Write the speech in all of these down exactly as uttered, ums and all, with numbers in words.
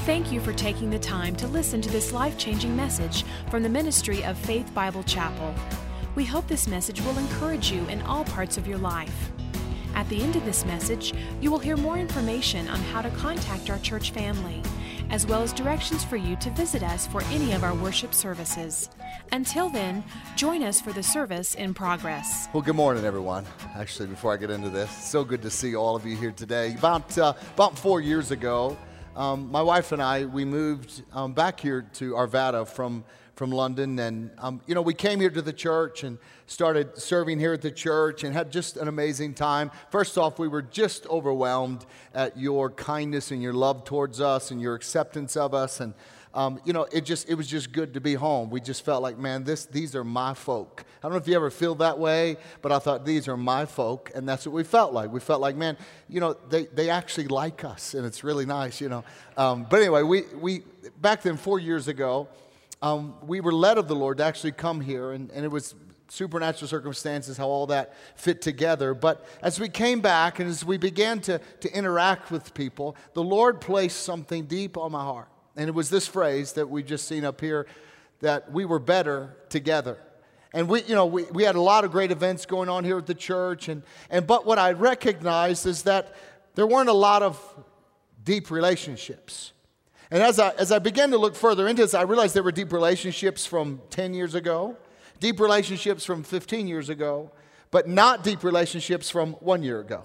Thank you for taking the time to listen to this life-changing message from the ministry of Faith Bible Chapel. We hope this message will encourage you in all parts of your life. At the end of this message, you will hear more information on how to contact our church family, as well as directions for you to visit us for any of our worship services. Until then, join us for the service in progress. Well, good morning, everyone. Actually, before I get into this, so good to see all of you here today. About uh, about four years ago, um, my wife and I, we moved um, back here to Arvada from from London, and um, you know, we came here to the church and started serving here at the church and had just an amazing time. First off, we were just overwhelmed at your kindness and your love towards us and your acceptance of us, and um, you know, it just it was just good to be home. We just felt like, man, this these are my folk. I don't know if you ever feel that way, but I thought these are my folk, and that's what we felt like. We felt like, man, you know, they they actually like us, and it's really nice, you know. Um, but anyway, we we back then four years ago. Um, we were led of the Lord to actually come here, and, and it was supernatural circumstances, how all that fit together. But as we came back and as we began to, to interact with people, the Lord placed something deep on my heart. And it was this phrase that we just seen up here, that we were better together. And we, you know, we, we had a lot of great events going on here at the church. And, and but what I recognized is that there weren't a lot of deep relationships. And as I, as I began to look further into this, I realized there were deep relationships from ten years ago, deep relationships from fifteen years ago, but not deep relationships from one year ago,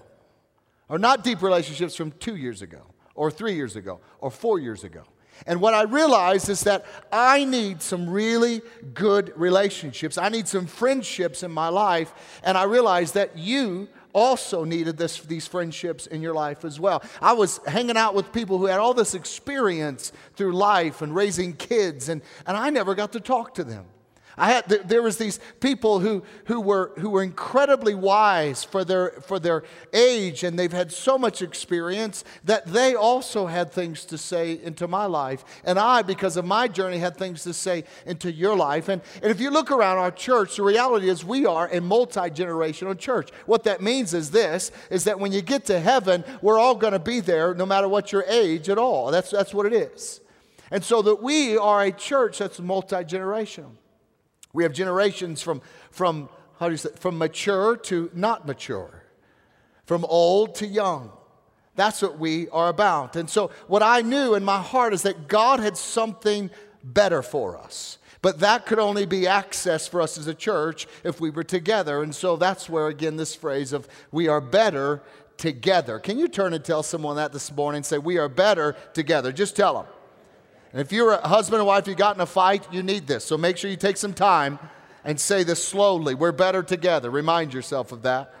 or not deep relationships from two years ago, or three years ago, or four years ago. And what I realized is that I need some really good relationships. I need some friendships in my life, and I realized that you also needed this, these friendships in your life as well. I was hanging out with people who had all this experience through life and raising kids, and, and I never got to talk to them. I had there was these people who who were who were incredibly wise for their for their age, and they've had so much experience that they also had things to say into my life, and I, because of my journey, had things to say into your life. And, and if you look around our church, the reality is we are a multi-generational church. What that means is this: is that when you get to heaven, we're all going to be there, no matter what your age at all. That's that's what it is. And so that we are a church that's multi-generational. We have generations from, from how do you say, from mature to not mature, from old to young. That's what we are about. And so what I knew in my heart is that God had something better for us. But that could only be accessed for us as a church if we were together. And so that's where, again, this phrase of we are better together. Can you turn and tell someone that this morning and say, we are better together? Just tell them. And if you're a husband and wife, you got in a fight, you need this. So make sure you take some time and say this slowly. We're better together. Remind yourself of that.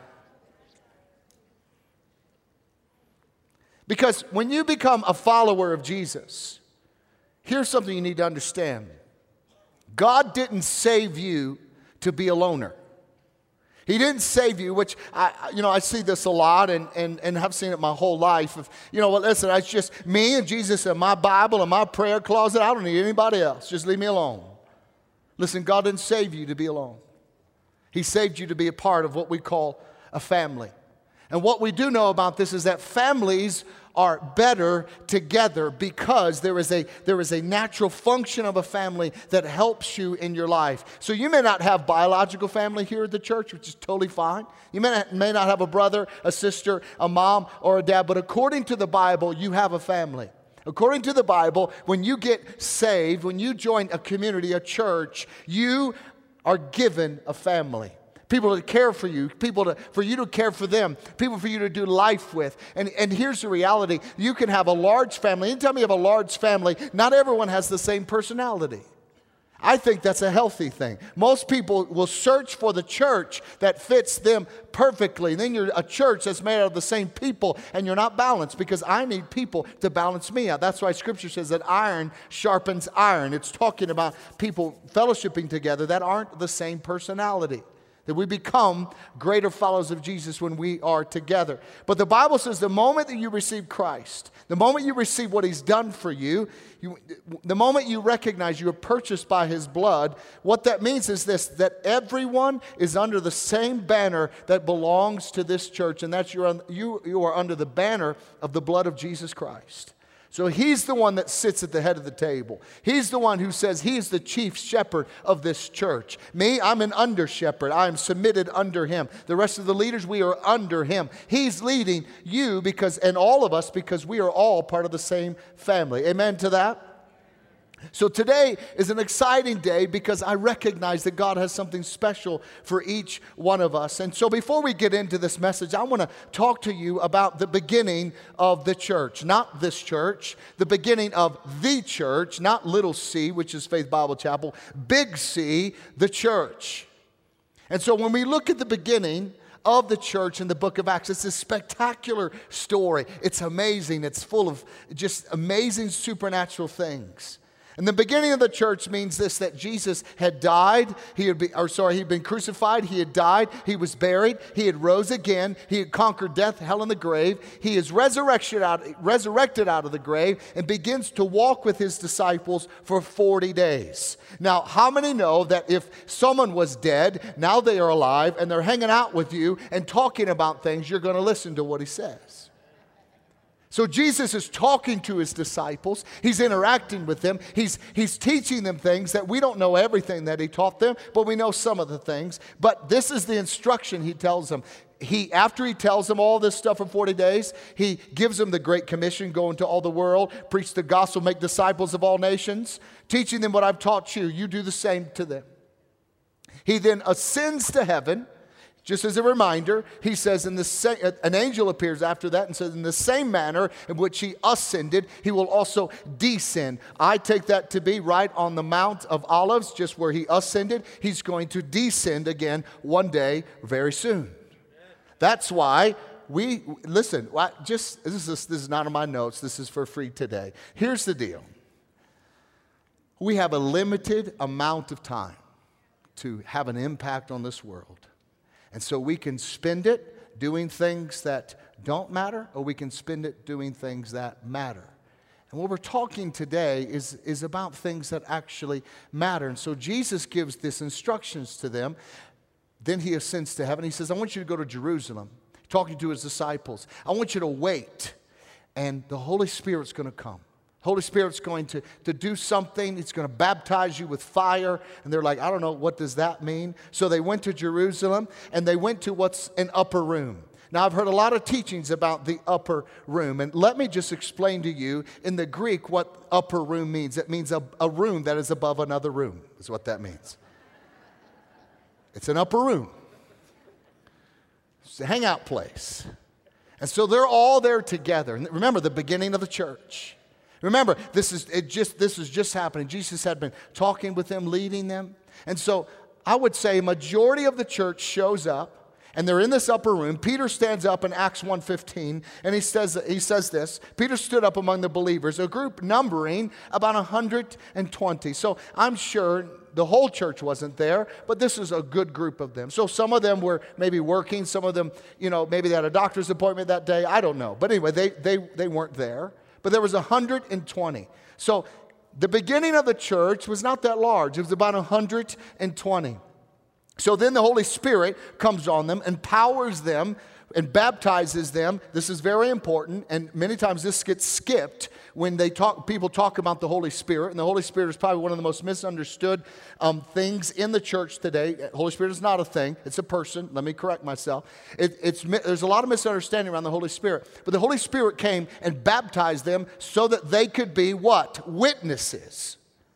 Because when you become a follower of Jesus, here's something you need to understand. God didn't save you to be a loner. He didn't save you, which, I, you know, I see this a lot and, and, and have seen it my whole life. If, you know what, listen, it's just me and Jesus and my Bible and my prayer closet. I don't need anybody else. Just leave me alone. Listen, God didn't save you to be alone. He saved you to be a part of what we call a family. And what we do know about this is that families are better together because there is a there is a natural function of a family that helps you in your life. So you may not have biological family here at the church, which is totally fine. You may not, may not have a brother, a sister, a mom, or a dad, but according to the Bible, you have a family. According to the Bible, when you get saved, when you join a community, a church, you are given a family. People to care for you, people to, for you to care for them, people for you to do life with. And, and here's the reality. You can have a large family. Anytime you have a large family, not everyone has the same personality. I think that's a healthy thing. Most people will search for the church that fits them perfectly. Then you're a church that's made out of the same people, and you're not balanced, because I need people to balance me out. That's why Scripture says that iron sharpens iron. It's talking about people fellowshipping together that aren't the same personality. That we become greater followers of Jesus when we are together. But the Bible says the moment that you receive Christ, the moment you receive what He's done for you, you, the moment you recognize you are purchased by His blood, what that means is this: that everyone is under the same banner that belongs to this church, and that's you're, you, you are under the banner of the blood of Jesus Christ. So he's the one that sits at the head of the table. He's the one who says he's the chief shepherd of this church. Me, I'm an under shepherd. I am submitted under him. The rest of the leaders, we are under him. He's leading you because, and all of us, because we are all part of the same family. Amen to that? So today is an exciting day because I recognize that God has something special for each one of us. And so before we get into this message, I want to talk to you about the beginning of the church. Not this church, the beginning of the church, not little c, which is Faith Bible Chapel, big C, the church. And so when we look at the beginning of the church in the book of Acts, it's a spectacular story. It's amazing. It's full of just amazing supernatural things. And the beginning of the church means this, that Jesus had died, he had been, or sorry, he'd been crucified, he had died, he was buried, he had rose again, he had conquered death, hell, and the grave. He is resurrected out, resurrected out of the grave and begins to walk with his disciples for forty days. Now, how many know that if someone was dead, now they are alive, and they're hanging out with you and talking about things, you're going to listen to what he says? So Jesus is talking to his disciples. He's interacting with them. He's, he's teaching them things that we don't know everything that he taught them, but we know some of the things. But this is the instruction he tells them. He, after he tells them all this stuff for forty days, he gives them the Great Commission, go into all the world, preach the gospel, make disciples of all nations, teaching them what I've taught you. You do the same to them. He then ascends to heaven. Just as a reminder, he says, in the sa- an angel appears after that and says, in the same manner in which he ascended, he will also descend. I take that to be right on the Mount of Olives, just where he ascended. He's going to descend again one day very soon. That's why we, listen, just this is, this is not in my notes. This is for free today. Here's the deal. We have a limited amount of time to have an impact on this world. And so we can spend it doing things that don't matter, or we can spend it doing things that matter. And what we're talking today is, is about things that actually matter. And so Jesus gives this instructions to them. Then he ascends to heaven. He says, I want you to go to Jerusalem, talking to his disciples. I want you to wait, and the Holy Spirit's going to come. Holy Spirit's going to, to do something. It's going to baptize you with fire. And they're like, I don't know, what does that mean? So they went to Jerusalem, and they went to what's an upper room. Now, I've heard a lot of teachings about the upper room. And let me just explain to you in the Greek what upper room means. It means a, a room that is above another room, is what that means. It's an upper room. It's a hangout place. And so they're all there together. And remember, the beginning of the church. Remember, this is it just this is just happening. Jesus had been talking with them, leading them. And so I would say a majority of the church shows up, and they're in this upper room. Peter stands up in Acts one fifteen, and he says, he says this. Peter stood up among the believers, a group numbering about one hundred twenty. So I'm sure the whole church wasn't there, but this is a good group of them. So some of them were maybe working. Some of them, you know, maybe they had a doctor's appointment that day. I don't know. But anyway, they, they, they weren't there. But there was one hundred twenty. So the beginning of the church was not that large. It was about one hundred twenty. So then the Holy Spirit comes on them, empowers them, and baptizes them. This is very important, and many times this gets skipped when they talk. People talk about the Holy Spirit, and the Holy Spirit is probably one of the most misunderstood um, things in the church today. Holy Spirit is not a thing; it's a person. Let me correct myself. It, it's there's a lot of misunderstanding around the Holy Spirit, but the Holy Spirit came and baptized them so that they could be what? Witnesses.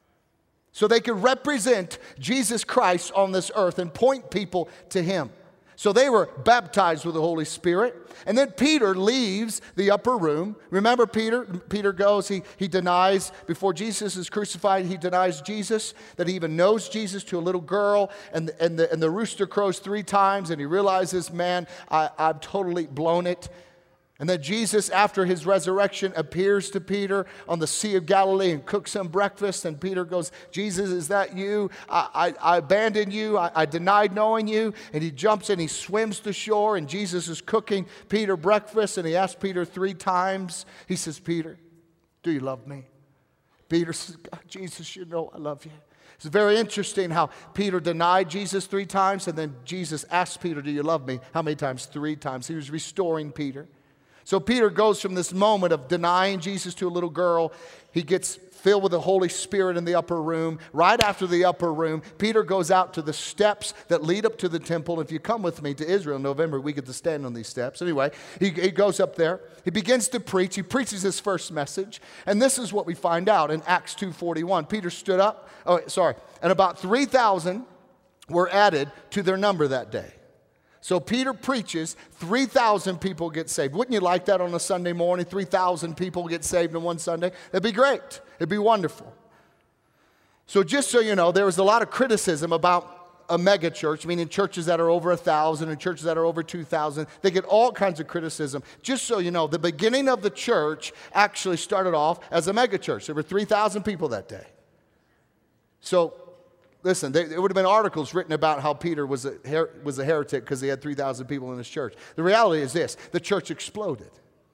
So they could represent Jesus Christ on this earth and point people to Him. So they were baptized with the Holy Spirit. And then Peter leaves the upper room. Remember Peter? Peter goes, he, he denies, before Jesus is crucified, he denies Jesus, that he even knows Jesus, to a little girl. And, and, the, and the rooster crows three times, and he realizes, man, I, I've totally blown it. And then Jesus, after his resurrection, appears to Peter on the Sea of Galilee and cooks him breakfast. And Peter goes, Jesus, is that you? I, I, I abandoned you. I, I denied knowing you. And he jumps in, he swims to shore, and Jesus is cooking Peter breakfast. And he asks Peter three times. He says, Peter, do you love me? Peter says, God, Jesus, you know I love you. It's very interesting how Peter denied Jesus three times, and then Jesus asked Peter, do you love me? How many times? Three times. He was restoring Peter. So Peter goes from this moment of denying Jesus to a little girl. He gets filled with the Holy Spirit in the upper room. Right after the upper room, Peter goes out to the steps that lead up to the temple. If you come with me to Israel in November, we get to stand on these steps. Anyway, he, he goes up there. He begins to preach. He preaches his first message. And this is what we find out in Acts two forty-one. Peter stood up. Oh, sorry. And about three thousand were added to their number that day. So Peter preaches, three thousand people get saved. Wouldn't you like that on a Sunday morning? three thousand people get saved in one Sunday? That'd be great. It'd be wonderful. So just so you know, there was a lot of criticism about a mega church, meaning churches that are over one thousand and churches that are over two thousand. They get all kinds of criticism. Just so you know, the beginning of the church actually started off as a mega church. There were three thousand people that day. So listen, there would have been articles written about how Peter was a, her- was a heretic because he had three thousand people in his church. The reality is this: the church exploded.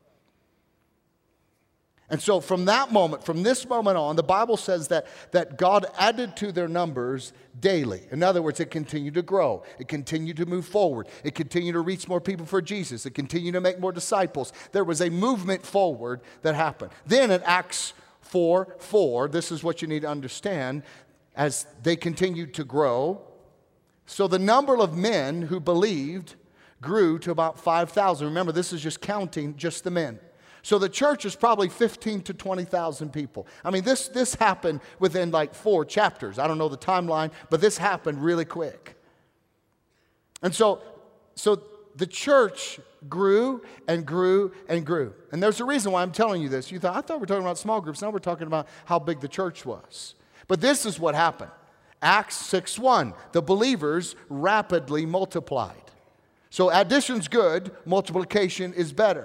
And so from that moment, from this moment on, the Bible says that, that God added to their numbers daily. In other words, it continued to grow. It continued to move forward. It continued to reach more people for Jesus. It continued to make more disciples. There was a movement forward that happened. Then in Acts four four, this is what you need to understand. As they continued to grow, so the number of men who believed grew to about five thousand. Remember, this is just counting just the men. So the church is probably fifteen to twenty thousand people. I mean, this, this happened within like four chapters. I don't know the timeline, but this happened really quick. And so, so the church grew and grew and grew. And there's a reason why I'm telling you this. You thought, I thought we were talking about small groups. Now we're talking about how big the church was. But this is what happened. Acts six one, the believers rapidly multiplied. So addition's good, multiplication is better.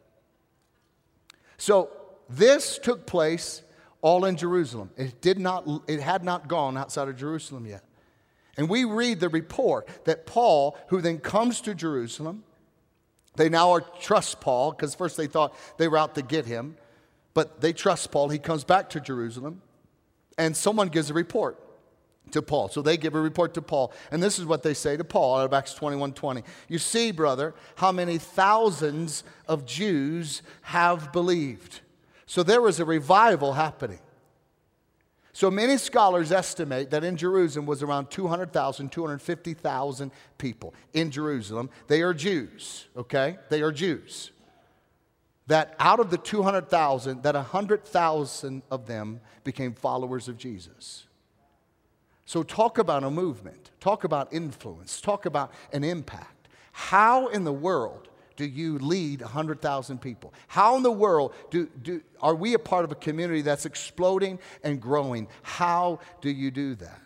So this took place all in Jerusalem. It did not, it had not gone outside of Jerusalem yet. And we read the report that Paul, who then comes to Jerusalem, they now are, trust Paul, because first they thought they were out to get him, but they trust Paul. He comes back to Jerusalem. And someone gives a report to Paul. So they give a report to Paul. And this is what they say to Paul out of Acts twenty-one twenty. You see, brother, how many thousands of Jews have believed. So there was a revival happening. So many scholars estimate that in Jerusalem was around two hundred thousand, two hundred fifty thousand people in Jerusalem. They are Jews, okay? They are Jews. That out of the two hundred thousand, that one hundred thousand of them became followers of Jesus. So talk about a movement. Talk about influence. Talk about an impact. How in the world do you lead one hundred thousand people? How in the world do, do, are we a part of a community that's exploding and growing? How do you do that?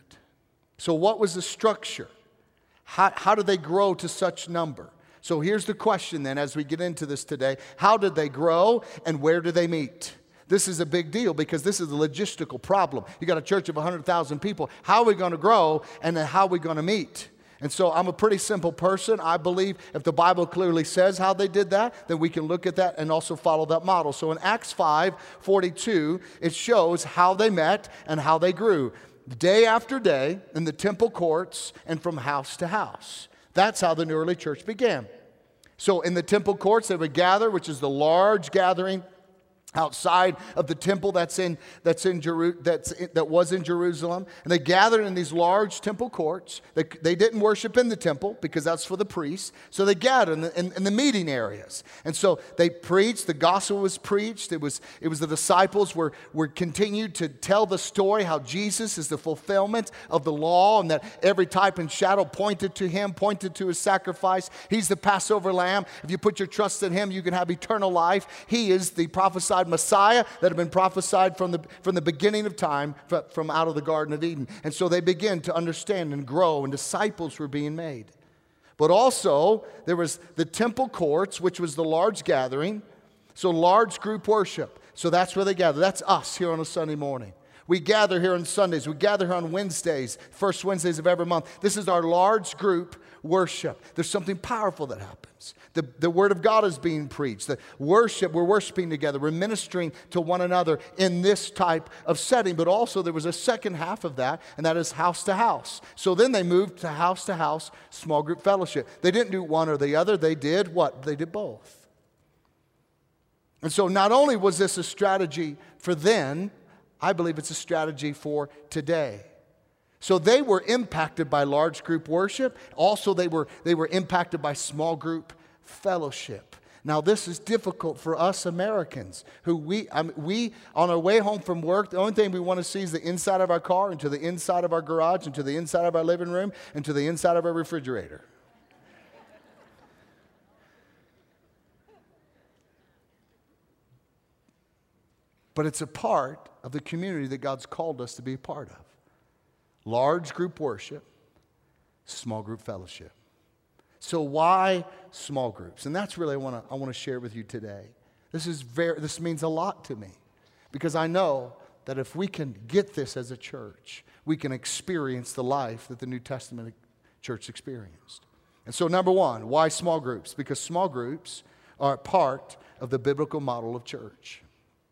So what was the structure? How, how did they grow to such number? So here's the question then as we get into this today. How did they grow and where do they meet? This is a big deal because this is a logistical problem. You got a church of one hundred thousand people. How are we going to grow and then how are we going to meet? And so I'm a pretty simple person. I believe if the Bible clearly says how they did that, then we can look at that and also follow that model. So in Acts five forty-two, it shows how they met and how they grew. Day after day in the temple courts and from house to house. That's how the new early church began. So in the temple courts, they would gather, which is the large gathering outside of the temple that's in that's in Jeru- that's in, that was in Jerusalem, and they gathered in these large temple courts. They, they didn't worship in the temple because that's for the priests, so they gathered in the, in, in the meeting areas. And so they preached. The gospel was preached. It was it was the disciples were were continued to tell the story how Jesus is the fulfillment of the law, and that every type and shadow pointed to him, pointed to his sacrifice. He's the Passover lamb. If you put your trust in him, you can have eternal life. He is the prophesied Messiah that had been prophesied from the, from the beginning of time, from out of the Garden of Eden. And so they began to understand and grow, and disciples were being made. But also, there was the temple courts, which was the large gathering, so large group worship. So that's where they gather. That's us here on a Sunday morning. We gather here on Sundays. We gather here on Wednesdays, first Wednesdays of every month. This is our large group worship. There's something powerful that happens. The, the Word of God is being preached. The worship, we're worshiping together. We're ministering to one another in this type of setting. But also there was a second half of that, and that is house to house. So then they moved to house to house, small group fellowship. They didn't do one or the other. They did what? They did both. And so not only was this a strategy for then, I believe it's a strategy for today. So they were impacted by large group worship. Also, they were, they were impacted by small group fellowship. Now, this is difficult for us Americans who we, I mean, we, on our way home from work, the only thing we want to see is the inside of our car and to the inside of our garage and to the inside of our living room and to the inside of our refrigerator. But it's a part of the community that God's called us to be a part of. Large group worship, small group fellowship. So why small groups? And that's really what I want to I want to share with you today. This is very this means a lot to me because I know that if we can get this as a church, we can experience the life that the New Testament church experienced. And so number one, why small groups? Because small groups are part of the biblical model of church.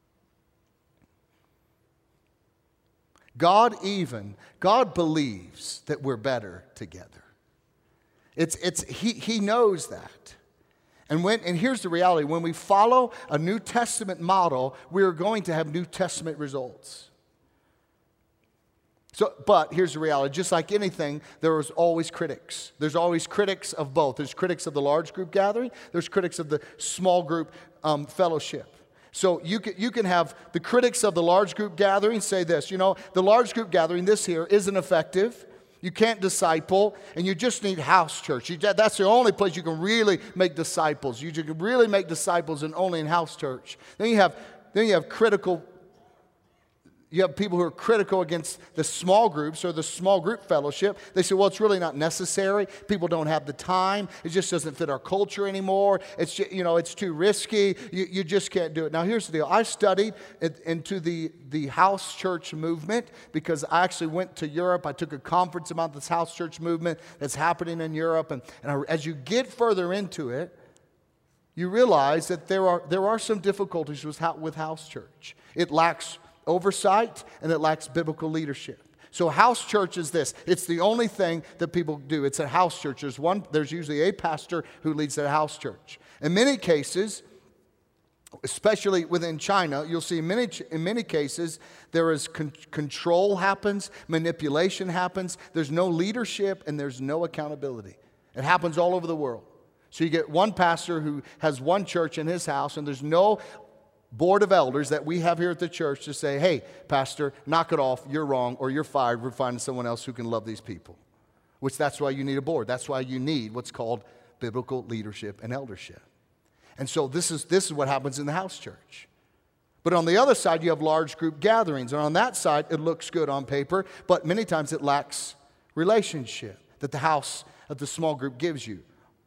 God even, God believes that we're better together. It's, it's, he, he knows that. And, when, and here's the reality. When we follow a New Testament model, we're going to have New Testament results. So, but here's the reality. Just like anything, there is always critics. There's always critics of both. There's critics of the large group gathering. There's critics of the small group um, fellowship. So you can, you can have the critics of the large group gathering say this, you know, the large group gathering, this here, isn't effective. You can't disciple, and you just need house church. You, that's the only place you can really make disciples. You, you can really make disciples and only in house church. Then you have, then you have critical You have people who are critical against the small groups or the small group fellowship. They say, well, it's really not necessary. People don't have the time. It just doesn't fit our culture anymore. It's just, you know, it's too risky. You, you just can't do it. Now, here's the deal. I studied it, into the, the house church movement because I actually went to Europe. I took a conference about this house church movement that's happening in Europe. And, and I, as you get further into it, you realize that there are, there are some difficulties with, with house church. It lacks oversight, and it lacks biblical leadership. So house church is this. It's the only thing that people do. It's a house church. There's one. There's usually a pastor who leads that house church. In many cases, especially within China, you'll see in many, in many cases, there is con- control happens, manipulation happens. There's no leadership, and there's no accountability. It happens all over the world. So you get one pastor who has one church in his house, and there's no board of elders that we have here at the church to say, hey, pastor, knock it off, you're wrong, or you're fired, we're finding someone else who can love these people. Which that's why you need a board. That's why you need what's called biblical leadership and eldership. And so this is, this is what happens in the house church. But on the other side, you have large group gatherings. And on that side, it looks good on paper, but many times it lacks relationship that the house of the small group gives you.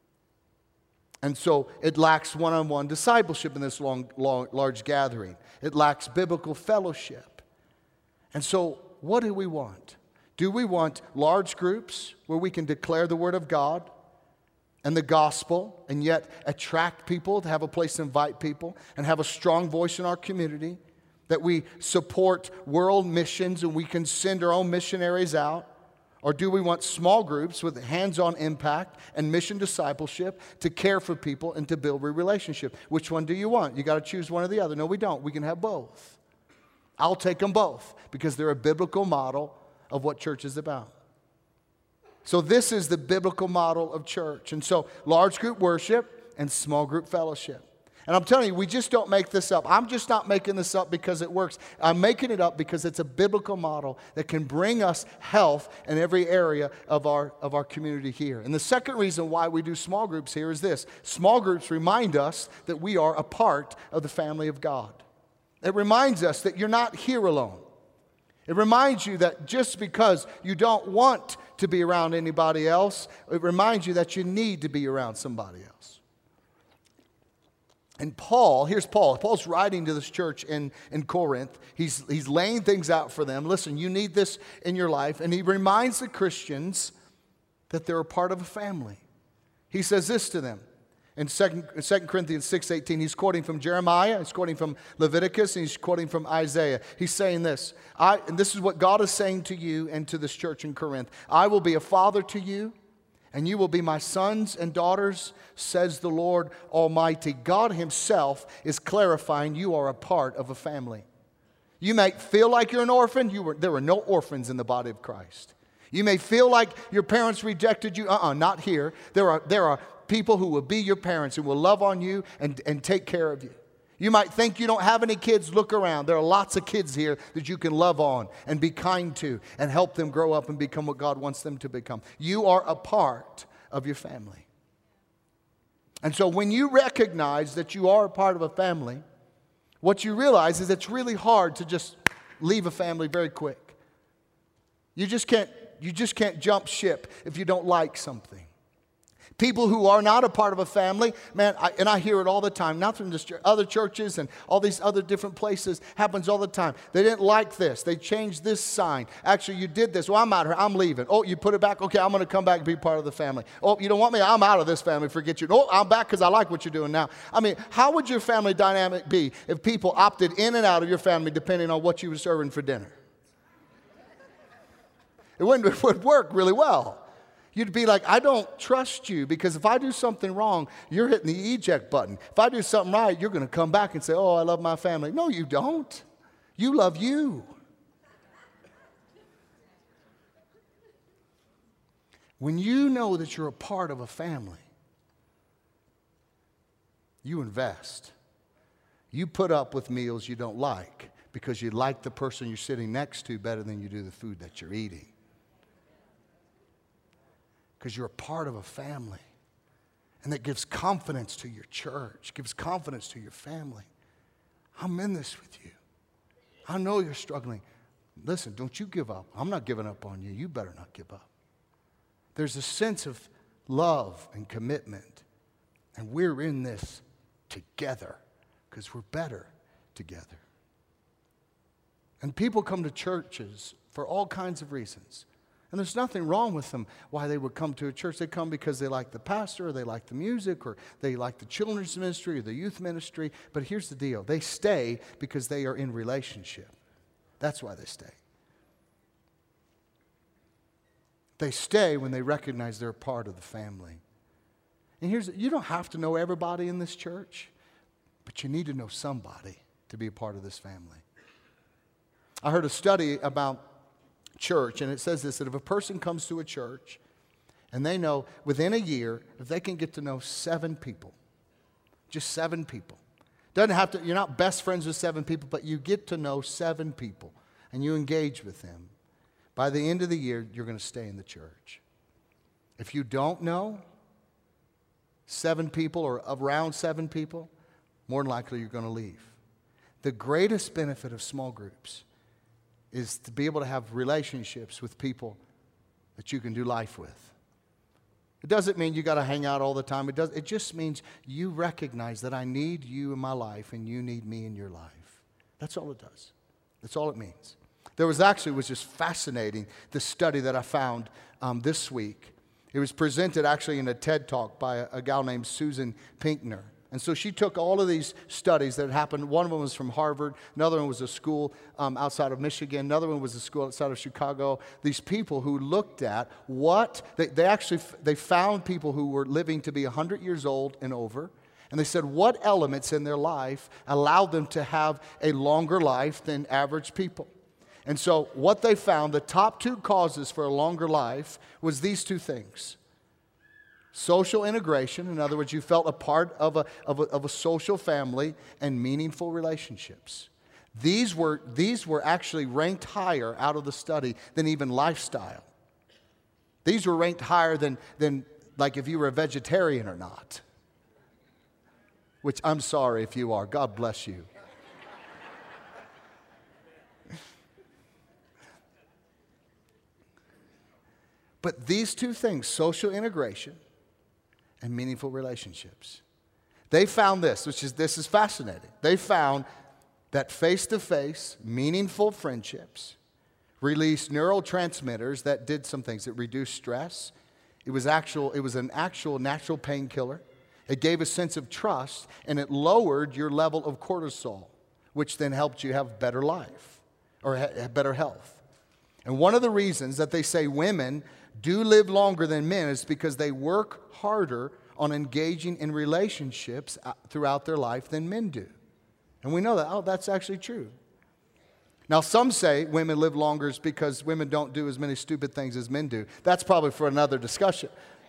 And so it lacks one-on-one discipleship in this long, long, large gathering. It lacks biblical fellowship. And so what do we want? Do we want large groups where we can declare the Word of God and the gospel and yet attract people, to have a place to invite people and have a strong voice in our community, that we support world missions and we can send our own missionaries out? Or do we want small groups with hands-on impact and mission discipleship to care for people and to build a relationship? Which one do you want? You got to choose one or the other. No, we don't. We can have both. I'll take them both because they're a biblical model of what church is about. So this is the biblical model of church. And so large group worship and small group fellowship. And I'm telling you, we just don't make this up. I'm just not making this up because it works. I'm making it up because it's a biblical model that can bring us health in every area of our, of our community here. And the second reason why we do small groups here is this. Small groups remind us that we are a part of the family of God. It reminds us that you're not here alone. It reminds you that just because you don't want to be around anybody else, it reminds you that you need to be around somebody else. And Paul, here's Paul. Paul's writing to this church in, in Corinth. He's, he's laying things out for them. Listen, you need this in your life. And he reminds the Christians that they're a part of a family. He says this to them. In Second Corinthians six eighteen, he's quoting from Jeremiah, he's quoting from Leviticus, and he's quoting from Isaiah. He's saying this, I, and this is what God is saying to you and to this church in Corinth. I will be a father to you, and you will be my sons and daughters, says the Lord Almighty. God himself is clarifying you are a part of a family. You may feel like you're an orphan. You were, there were no orphans in the body of Christ. You may feel like your parents rejected you. Uh-uh, not here. There are, there are people who will be your parents, who will love on you and, and take care of you. You might think you don't have any kids. Look around. There are lots of kids here that you can love on and be kind to and help them grow up and become what God wants them to become. You are a part of your family. And so when you recognize that you are a part of a family, what you realize is it's really hard to just leave a family very quick. You just can't, you just can't jump ship if you don't like something. People who are not a part of a family, man, I, and I hear it all the time, not from just other churches and all these other different places, happens all the time. They didn't like this. They changed this sign. Actually, you did this. Well, I'm out here. I'm leaving. Oh, you put it back? Okay, I'm going to come back and be part of the family. Oh, you don't want me? I'm out of this family. Forget you. Oh, I'm back because I like what you're doing now. I mean, how would your family dynamic be if people opted in and out of your family depending on what you were serving for dinner? It wouldn't, it would work really well. You'd be like, I don't trust you because if I do something wrong, you're hitting the eject button. If I do something right, you're going to come back and say, oh, I love my family. No, you don't. You love you. When you know that you're a part of a family, you invest. You put up with meals you don't like because you like the person you're sitting next to better than you do the food that you're eating. Because you're a part of a family. And that gives confidence to your church, gives confidence to your family. I'm in this with you. I know you're struggling. Listen, don't you give up. I'm not giving up on you. You better not give up. There's a sense of love and commitment. And we're in this together because we're better together. And people come to churches for all kinds of reasons. And there's nothing wrong with them why they would come to a church. They come because they like the pastor, or they like the music, or they like the children's ministry, or the youth ministry. But here's the deal. They stay because they are in relationship. That's why they stay. They stay when they recognize they're a part of the family. And here's, you don't have to know everybody in this church, but you need to know somebody to be a part of this family. I heard a study about church, and it says this, that if a person comes to a church and they know within a year, if they can get to know seven people, just seven people, doesn't have to, you're not best friends with seven people, but you get to know seven people and you engage with them, by the end of the year, you're going to stay in the church. If you don't know seven people or around seven people, more than likely you're going to leave. The greatest benefit of small groups is to be able to have relationships with people that you can do life with. It doesn't mean you got to hang out all the time. It does. It just means you recognize that I need you in my life and you need me in your life. That's all it does. That's all it means. There was actually, it was just fascinating, the study that I found um, this week. It was presented actually in a TED Talk by a, a gal named Susan Pinkner. And so she took all of these studies that had happened. One of them was from Harvard. Another one was a school um, outside of Michigan. Another one was a school outside of Chicago. These people who looked at what, they, they actually, they found people who were living to be one hundred years old and over. And they said what elements in their life allowed them to have a longer life than average people. And so what they found, the top two causes for a longer life was these two things. Social integration, in other words, you felt a part of a, of a, of a social family, and meaningful relationships. These were, these were actually ranked higher out of the study than even lifestyle. These were ranked higher than, than like if you were a vegetarian or not. Which I'm sorry if you are. God bless you. But these two things, social integration and meaningful relationships, they found this, which is, this is fascinating. They found that face-to-face, meaningful friendships released neurotransmitters that did some things. It reduced stress. It was actual, it was an actual natural painkiller. It gave a sense of trust, and it lowered your level of cortisol, which then helped you have better life or ha- better health. And one of the reasons that they say women do live longer than men is because they work harder on engaging in relationships throughout their life than men do. And we know that, oh, that's actually true. Now, some say women live longer is because women don't do as many stupid things as men do. That's probably for another discussion.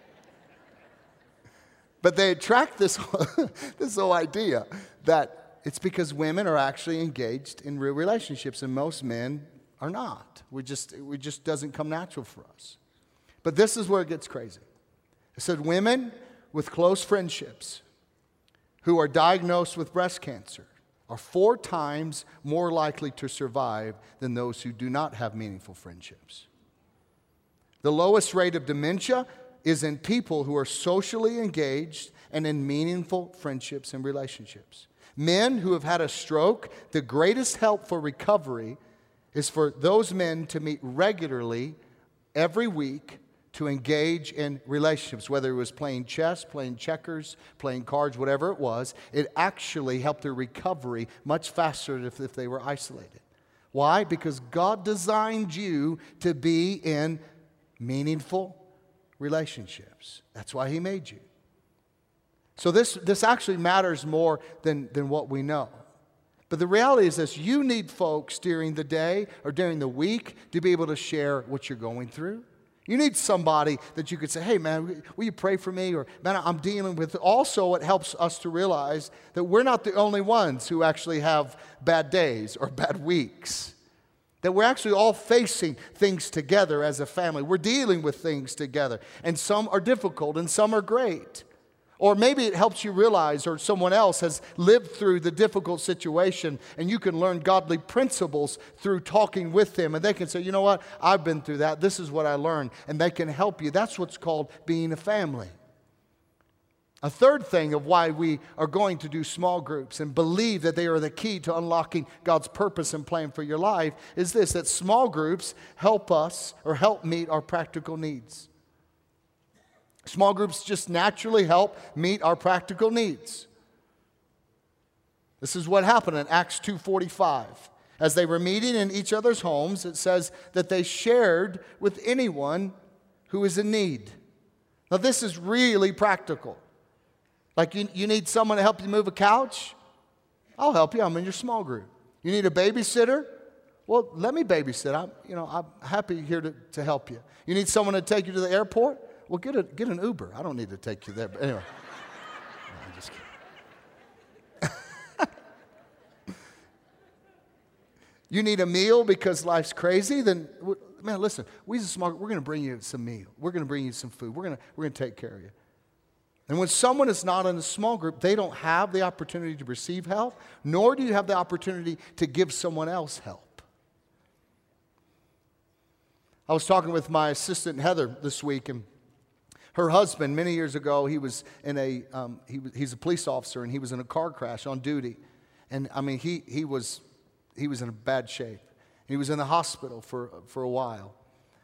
But they attract this, this whole idea that it's because women are actually engaged in real relationships and most men are not. We just, it just doesn't come natural for us. But this is where it gets crazy. It said women with close friendships who are diagnosed with breast cancer are four times more likely to survive than those who do not have meaningful friendships. The lowest rate of dementia is in people who are socially engaged and in meaningful friendships and relationships. Men who have had a stroke, the greatest help for recovery is for those men to meet regularly every week to engage in relationships, whether it was playing chess, playing checkers, playing cards, whatever it was. It actually helped their recovery much faster if, if they were isolated. Why? Because God designed you to be in meaningful relationships. That's why He made you. So this, this actually matters more than, than what we know. But the reality is this: you need folks during the day or during the week to be able to share what you're going through. You need somebody that you could say, hey, man, will you pray for me? Or, man, I'm dealing with it. Also, it helps us to realize that we're not the only ones who actually have bad days or bad weeks. That we're actually all facing things together as a family. We're dealing with things together. And some are difficult and some are great. Or maybe it helps you realize, or someone else has lived through the difficult situation and you can learn godly principles through talking with them. And they can say, you know what, I've been through that. This is what I learned. And they can help you. That's what's called being a family. A third thing of why we are going to do small groups and believe that they are the key to unlocking God's purpose and plan for your life is this: that small groups help us or help meet our practical needs. Small groups just naturally help meet our practical needs. This is what happened in Acts two forty-five. As they were meeting in each other's homes, it says that they shared with anyone who is in need. Now this is really practical. Like you, you need someone to help you move a couch? I'll help you. I'm in your small group. You need a babysitter? Well, let me babysit. I'm, you know, I'm happy here to, to help you. You need someone to take you to the airport? Well, get a get an Uber. I don't need to take you there. But anyway, no, I'm just kidding. You need a meal because life's crazy? Then, man, listen. We as a small group, we're going to bring you some meal. We're going to bring you some food. We're going to we're going to take care of you. And when someone is not in a small group, they don't have the opportunity to receive help, nor do you have the opportunity to give someone else help. I was talking with my assistant Heather this week, and her husband, many years ago, he was in a, um, he was, he's a police officer, and he was in a car crash on duty. And I mean, he, he, was, he was in a bad shape. He was in the hospital for, for a while.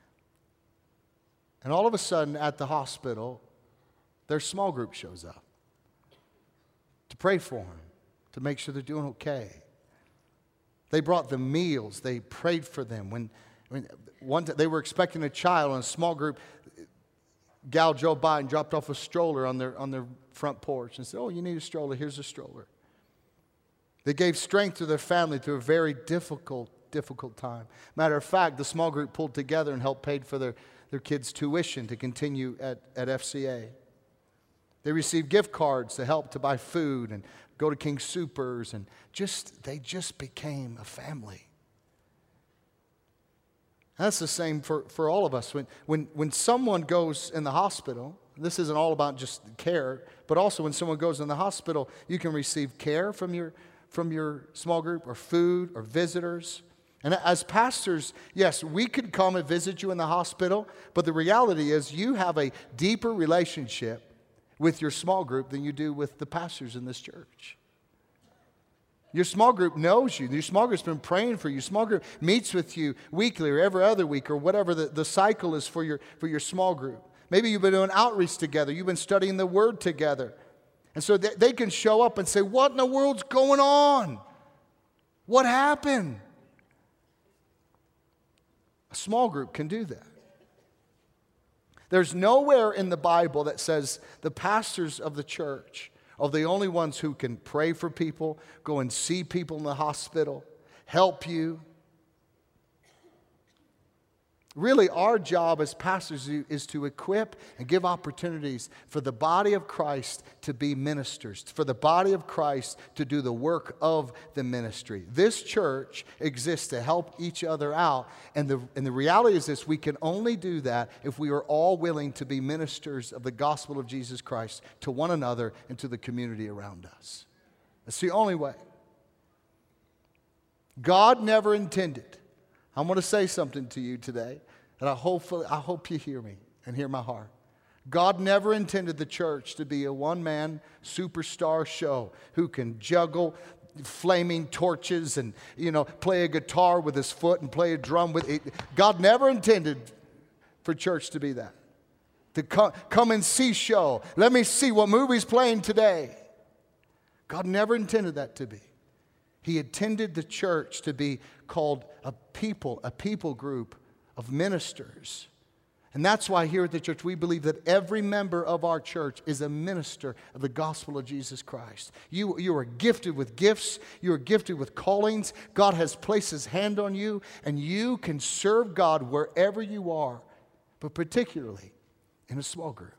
And all of a sudden, at the hospital, their small group shows up to pray for him, to make sure they're doing okay. They brought them meals. They prayed for them. When, when one t- they were expecting a child in a small group, gal drove by and dropped off a stroller on their, on their front porch and said, oh, you need a stroller, here's a stroller. They gave strength to their family through a very difficult, difficult time. Matter of fact, the small group pulled together and helped pay for their, their kids' tuition to continue at, at F C A. They received gift cards to help to buy food and go to King Supers, and just they just became a family. That's the same for, for all of us. When, when, when someone goes in the hospital, this isn't all about just care, but also when someone goes in the hospital, you can receive care from your, from your small group, or food, or visitors. And as pastors, yes, we could come and visit you in the hospital, but the reality is you have a deeper relationship with your small group than you do with the pastors in this church. Your small group knows you. Your small group's been praying for you. Your small group meets with you weekly or every other week or whatever the, the cycle is for your, for your small group. Maybe you've been doing outreach together. You've been studying the Word together. And so they, they can show up and say, what in the world's going on? What happened? A small group can do that. There's nowhere in the Bible that says the pastors of the church are the only ones who can pray for people, go and see people in the hospital, help you. Really, our job as pastors is to equip and give opportunities for the body of Christ to be ministers, for the body of Christ to do the work of the ministry. This church exists to help each other out, and the, and the reality is this: we can only do that if we are all willing to be ministers of the gospel of Jesus Christ to one another and to the community around us. That's the only way. God never intended. I'm going to say something to you today, and I hopefully I hope you hear me and hear my heart. God never intended the church to be a one-man superstar show who can juggle flaming torches and, you know, play a guitar with his foot and play a drum with it. God never intended for church to be that. To come, come and see show. Let me see what movie's playing today. God never intended that to be. He intended the church to be called a people, a people group of ministers. And that's why here at the church we believe that every member of our church is a minister of the gospel of Jesus Christ. You, you are gifted with gifts. You are gifted with callings. God has placed His hand on you, and you can serve God wherever you are, but particularly in a small group.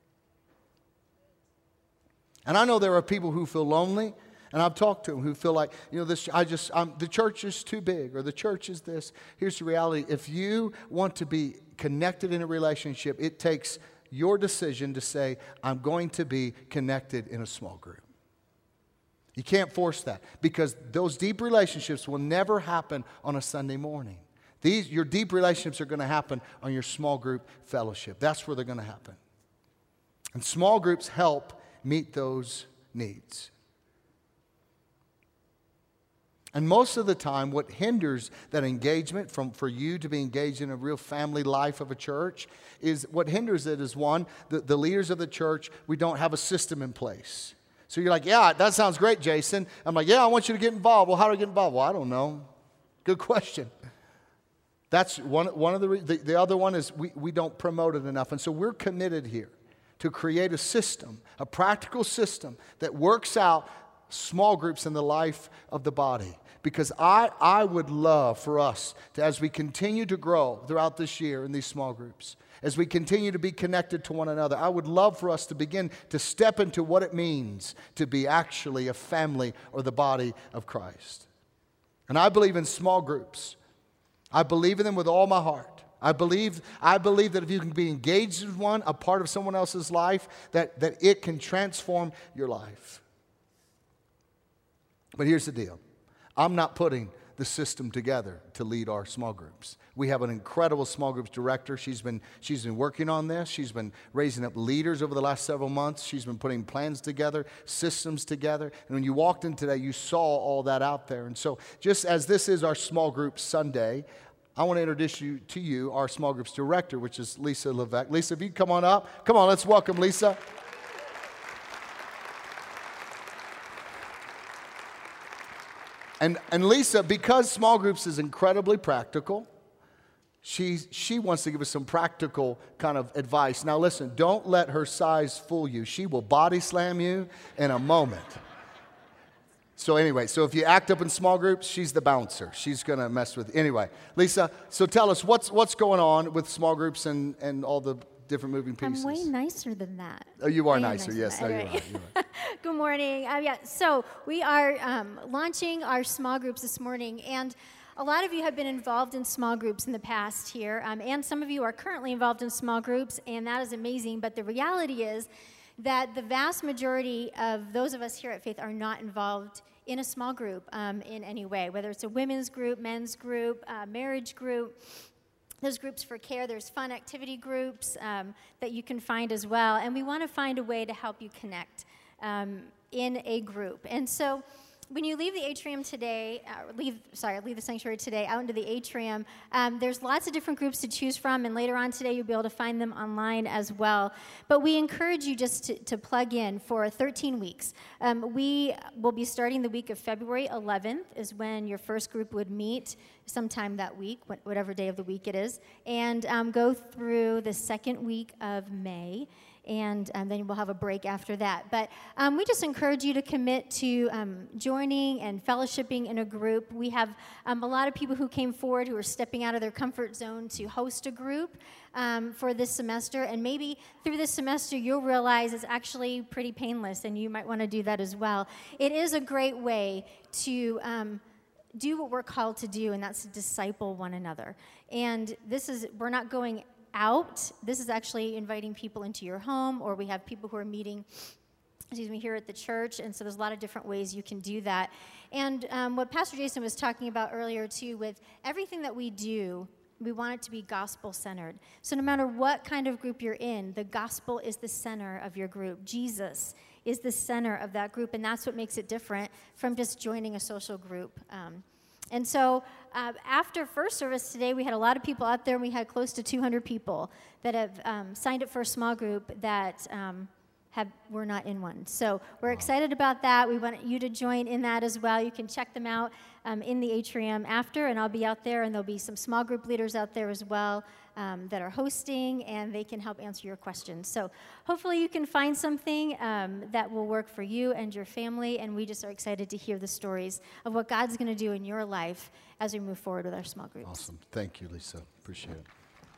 And I know there are people who feel lonely. And I've talked to them who feel like, you know, this. I just, I'm, the church is too big, or the church is this. Here's the reality. If you want to be connected in a relationship, it takes your decision to say, I'm going to be connected in a small group. You can't force that, because those deep relationships will never happen on a Sunday morning. These, your deep relationships are going to happen on your small group fellowship. That's where they're going to happen. And small groups help meet those needs. And most of the time, what hinders that engagement from for you to be engaged in a real family life of a church is what hinders it is, one, the, the leaders of the church, we don't have a system in place. So you're like, yeah, that sounds great, Jason. I'm like, yeah, I want you to get involved. Well, how do I get involved? Well, I don't know. Good question. That's one, one of the, the, the other one is we, we don't promote it enough. And so we're committed here to create a system, a practical system that works out small groups in the life of the body. Because I, I would love for us to, as we continue to grow throughout this year in these small groups, as we continue to be connected to one another, I would love for us to begin to step into what it means to be actually a family or the body of Christ. And I believe in small groups. I believe in them with all my heart. I believe, I believe that if you can be engaged in one, a part of someone else's life, that, that it can transform your life. But here's the deal. I'm not putting the system together to lead our small groups. We have an incredible small groups director. She's been, she's been working on this. She's been raising up leaders over the last several months. She's been putting plans together, systems together. And when you walked in today, you saw all that out there. And so just as this is our small group Sunday, I want to introduce you to you, our small groups director, which is Lisa Levesque. Lisa, if you come on up. Come on, let's welcome Lisa. And, and Lisa, because small groups is incredibly practical, she, she wants to give us some practical kind of advice. Now listen, don't let her size fool you. She will body slam you in a moment. So anyway, so if you act up in small groups, she's the bouncer. She's going to mess with you. Anyway, Lisa, so tell us, what's, what's going on with small groups and, and all the different moving pieces? I'm way nicer than that. Oh, you are I nicer. nicer Yes, no, you're right. You're right. Good morning. Uh, yeah, so we are um, launching our small groups this morning, and a lot of you have been involved in small groups in the past here, um, and some of you are currently involved in small groups, and that is amazing. But the reality is that the vast majority of those of us here at Faith are not involved in a small group um, in any way, whether it's a women's group, men's group, uh, marriage group. There's groups for care. There's fun activity groups um, that you can find as well. And we want to find a way to help you connect um, in a group. And so when you leave the atrium today, uh, leave sorry, leave the sanctuary today out into the atrium, um, there's lots of different groups to choose from, and later on today you'll be able to find them online as well. But we encourage you just to, to plug in for thirteen weeks. Um, we will be starting the week of February eleventh is when your first group would meet sometime that week, whatever day of the week it is, and um, go through the second week of May. And um, then we'll have a break after that. But um, we just encourage you to commit to um, joining and fellowshipping in a group. We have um, a lot of people who came forward who are stepping out of their comfort zone to host a group um, for this semester. And maybe through this semester, you'll realize it's actually pretty painless, and you might want to do that as well. It is a great way to um, do what we're called to do, and that's to disciple one another. And this is, we're not going out. This is actually inviting people into your home, or we have people who are meeting, excuse me, here at the church, and so there's a lot of different ways you can do that. And um, what Pastor Jason was talking about earlier, too, with everything that we do, we want it to be gospel-centered. So no matter what kind of group you're in, the gospel is the center of your group. Jesus is the center of that group, and that's what makes it different from just joining a social group. Um, And so uh, after first service today, we had a lot of people out there, and we had close to two hundred people that have um, signed up for a small group that um, have were not in one. So we're excited about that. We want you to join in that as well. You can check them out um, in the atrium after, and I'll be out there, and there'll be some small group leaders out there as well um, that are hosting, and they can help answer your questions. So hopefully you can find something um, that will work for you and your family, and we just are excited to hear the stories of what God's going to do in your life as we move forward with our small groups. Awesome. Thank you, Lisa. Appreciate it.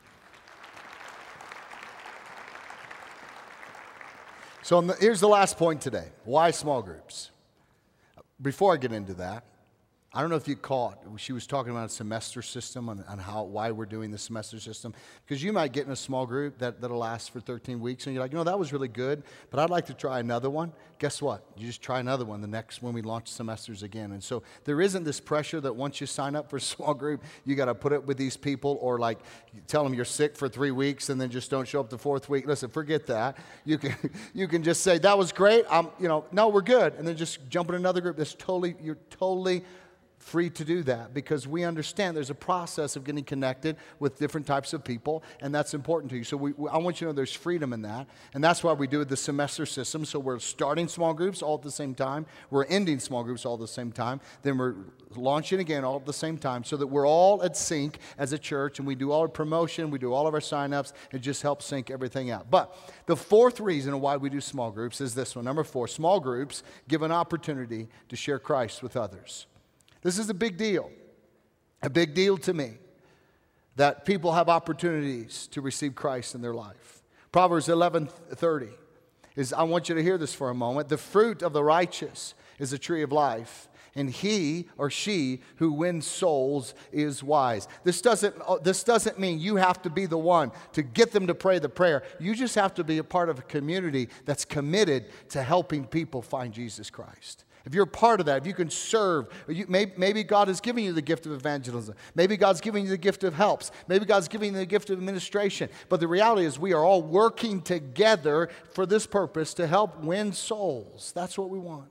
So on the, here's the last point today. Why small groups? Before I get into that, I don't know if you caught, she was talking about a semester system and, and how why we're doing the semester system. Because you might get in a small group that, that'll last for thirteen weeks, and you're like, you know, that was really good, but I'd like to try another one. Guess what? You just try another one the next when we launch semesters again. And so there isn't this pressure that once you sign up for a small group, you got to put it with these people, or like tell them you're sick for three weeks and then just don't show up the fourth week. Listen, forget that. You can you can just say, that was great. I'm, you know, no, we're good. And then just jump in another group. That's totally, you're totally free to do that, because we understand there's a process of getting connected with different types of people, and that's important to you. So we, we, I want you to know there's freedom in that, and that's why we do the semester system. So we're starting small groups all at the same time. We're ending small groups all at the same time. Then we're launching again all at the same time, so that we're all at sync as a church, and we do all our promotion, we do all of our sign-ups. It just helps sync everything out. But the fourth reason why we do small groups is this one. Number four, small groups give an opportunity to share Christ with others. This is a big deal, a big deal to me, that people have opportunities to receive Christ in their life. Proverbs eleven thirty is, I want you to hear this for a moment. The fruit of the righteous is a tree of life, and he or she who wins souls is wise. This doesn't, this doesn't mean you have to be the one to get them to pray the prayer. You just have to be a part of a community that's committed to helping people find Jesus Christ. If you're a part of that, if you can serve, or you, maybe, maybe God is giving you the gift of evangelism. Maybe God's giving you the gift of helps. Maybe God's giving you the gift of administration. But the reality is we are all working together for this purpose, to help win souls. That's what we want.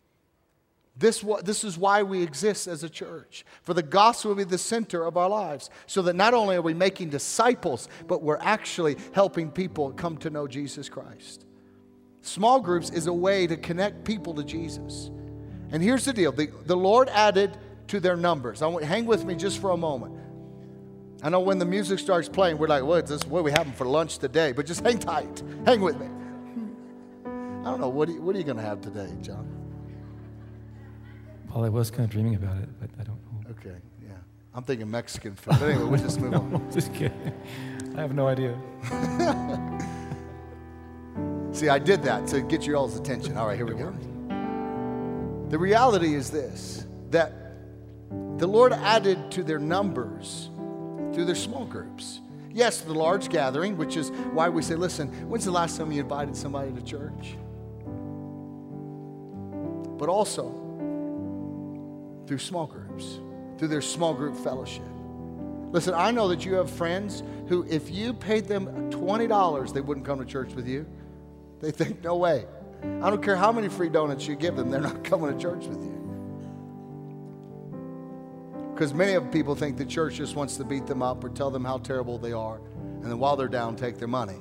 This, this is why we exist as a church, for the gospel to be the center of our lives, so that not only are we making disciples, but we're actually helping people come to know Jesus Christ. Small groups is a way to connect people to Jesus. And here's the deal. The, the Lord added to their numbers. I want, hang with me just for a moment. I know when the music starts playing, we're like, what is this? What are we having for lunch today? But just hang tight. Hang with me. I don't know. What are you, what are you going to have today, John? Well, I was kind of dreaming about it, but I don't know. Okay, yeah. I'm thinking Mexican food. But anyway, we'll just move on. No, just kidding. I have no idea. See, I did that to get your all's attention. All right, here we go. The reality is this, that the Lord added to their numbers through their small groups. Yes, the large gathering, which is why we say, listen, when's the last time you invited somebody to church? But also through small groups, through their small group fellowship. Listen, I know that you have friends who, if you paid them twenty dollars, they wouldn't come to church with you. They think, no way. I don't care how many free donuts you give them, they're not coming to church with you. Because many of people think the church just wants to beat them up or tell them how terrible they are, and then while they're down, take their money.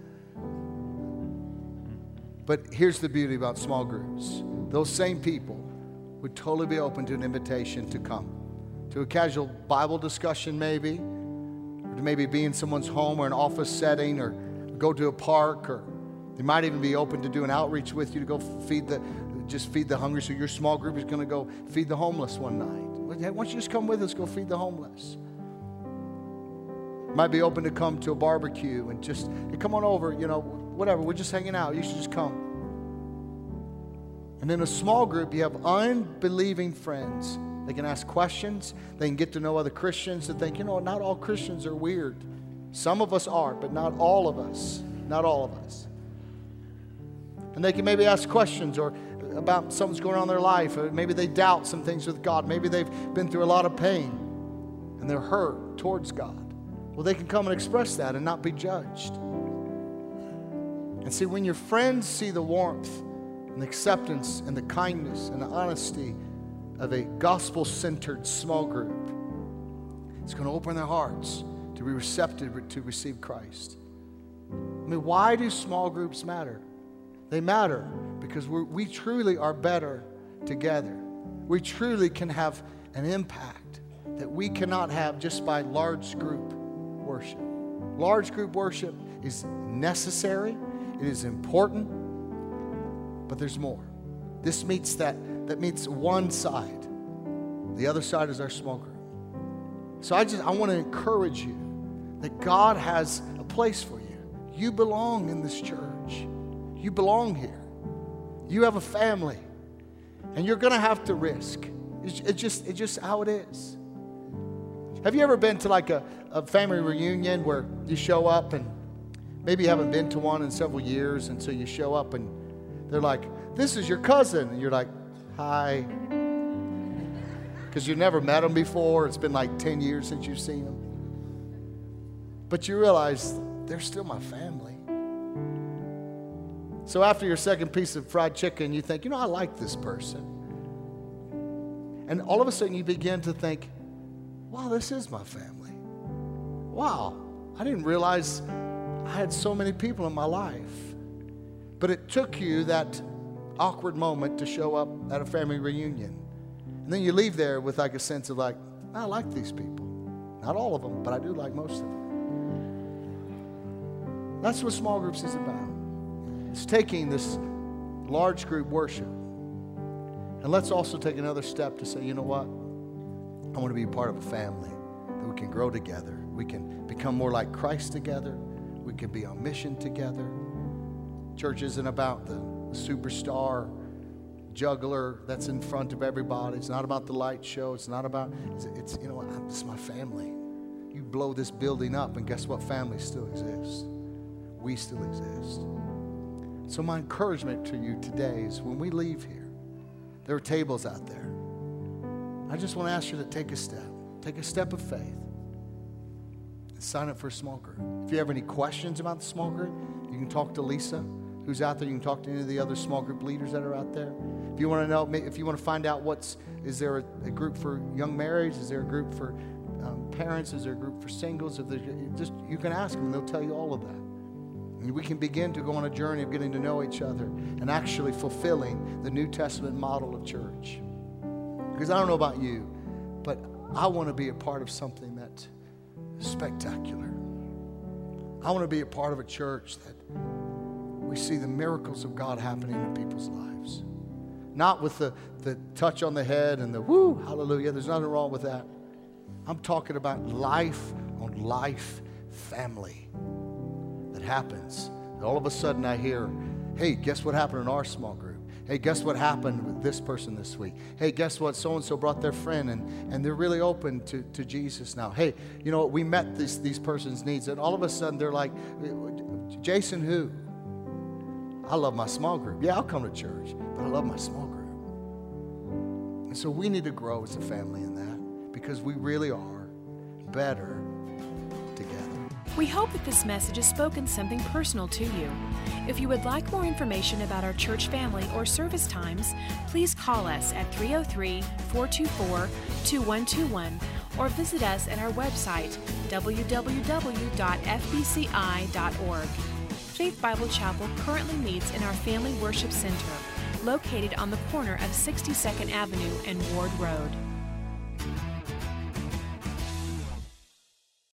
But here's the beauty about small groups. Those same people would totally be open to an invitation to come. To a casual Bible discussion maybe, or to maybe be in someone's home or an office setting, or go to a park, or they might even be open to do an outreach with you to go feed the, just feed the hungry. So your small group is going to go feed the homeless one night. Why don't you just come with us, go feed the homeless? Might be open to come to a barbecue and just, hey, come on over, you know, whatever, we're just hanging out. You should just come. And in a small group, you have unbelieving friends. They can ask questions. They can get to know other Christians and think, you know, not all Christians are weird. Some of us are, but not all of us. Not all of us. And they can maybe ask questions or about something's going on in their life. Or maybe they doubt some things with God. Maybe they've been through a lot of pain and they're hurt towards God. Well, they can come and express that and not be judged. And see, when your friends see the warmth and the acceptance and the kindness and the honesty of a gospel-centered small group, it's going to open their hearts to be receptive to receive Christ. I mean, why do small groups matter? They matter because we're, we truly are better together. We truly can have an impact that we cannot have just by large group worship. Large group worship is necessary. It is important. But there's more. This meets that, that meets one side. The other side is our small group. So I just, I want to encourage you that God has a place for you. You belong in this church. You belong here. You have a family. And you're going to have to risk. It's, it's just, it's just how it is. Have you ever been to like a, a family reunion where you show up and maybe you haven't been to one in several years, and so you show up and they're like, this is your cousin. And you're like, hi. Because you've never met them before. It's been like ten years since you've seen them. But you realize they're still my family. So after your second piece of fried chicken, you think, you know, I like this person. And all of a sudden you begin to think, wow, this is my family. Wow, I didn't realize I had so many people in my life. But it took you that awkward moment to show up at a family reunion. And then you leave there with like a sense of like, I like these people. Not all of them, but I do like most of them. That's what small groups is about. It's taking this large group worship. And let's also take another step to say, you know what? I want to be a part of a family that we can grow together. We can become more like Christ together. We can be on mission together. Church isn't about the superstar juggler that's in front of everybody. It's not about the light show. It's not about, it's, it's you know what, this is my family. You blow this building up and guess what? Family still exists. We still exist. So my encouragement to you today is when we leave here, there are tables out there. I just want to ask you to take a step. Take a step of faith. And sign up for a small group. If you have any questions about the small group, you can talk to Lisa, who's out there. You can talk to any of the other small group leaders that are out there. If you want to know, if you want to find out what's, is there a, a group for young marrieds? Is there a group for um, parents? Is there a group for singles? If there's, just, you can ask them and they'll tell you all of that. And we can begin to go on a journey of getting to know each other and actually fulfilling the New Testament model of church. Because I don't know about you, but I want to be a part of something that's spectacular. I want to be a part of a church that we see the miracles of God happening in people's lives. Not with the, the touch on the head and the woo, hallelujah. There's nothing wrong with that. I'm talking about life on life family that happens. And all of a sudden I hear, hey, guess what happened in our small group? Hey, guess what happened with this person this week? Hey, guess what? So-and-so brought their friend, and, and they're really open to, to Jesus now. Hey, you know what? We met this, these person's needs, and all of a sudden they're like, Jason who? I love my small group. Yeah, I'll come to church, but I love my small group. And so we need to grow as a family in that because we really are better together. We hope that this message has spoken something personal to you. If you would like more information about our church family or service times, please call us at three oh three, four two four, two one two one or visit us at our website, w w w dot f b c i dot org. Faith Bible Chapel currently meets in our Family Worship Center, located on the corner of sixty-second Avenue and Ward Road.